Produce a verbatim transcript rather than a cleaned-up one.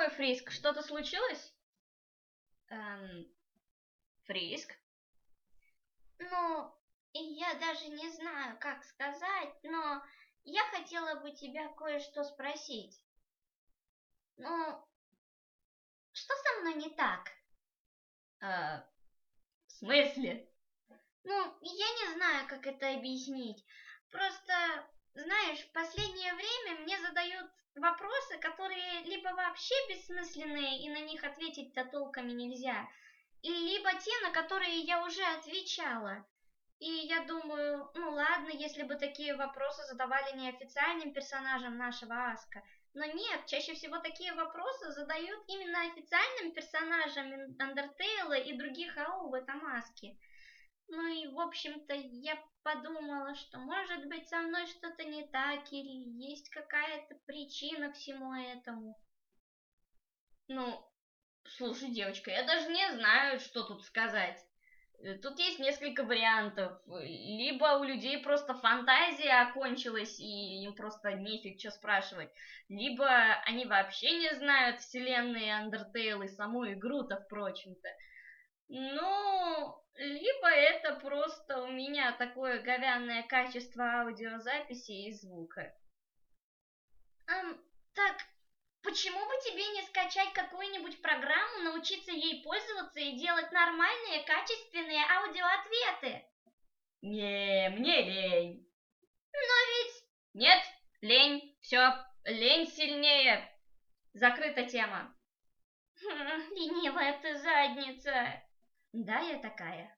такое, Фриск? Что-то случилось? Эм, Фриск? Ну, я даже не знаю, как сказать, но я хотела бы тебя кое-что спросить. Ну, что со мной не так? Э, в смысле? Ну, я не знаю, как это объяснить. Просто, знаешь, в последнее время мне задают вопросы, которые либо вообще бессмысленные, и на них ответить-то толком и нельзя, и либо те, на которые я уже отвечала. И я думаю, ну ладно, если бы такие вопросы задавали неофициальным персонажам нашего Аска. Но нет, чаще всего такие вопросы задают именно официальным персонажам Андертейла и других АО в этом Аске. Ну и, в общем-то, я подумала, что, может быть, со мной что-то не так, или есть какая-то причина всему этому. Ну, слушай, девочка, я даже не знаю, что тут сказать. Э, Тут есть несколько вариантов. Либо у людей просто фантазия окончилась, и им просто нефиг что спрашивать. Либо они вообще не знают вселенной Undertale и саму игру-то, впрочем-то. Ну, либо это просто у меня такое говянное качество аудиозаписи и звука. Ам, так, почему бы тебе не скачать какую-нибудь программу, научиться ей пользоваться и делать нормальные, качественные аудиоответы? Не, мне лень. Но ведь... Нет, лень. Все, лень сильнее. Закрыта тема. Хм, ленивая ты задница. Да, я такая.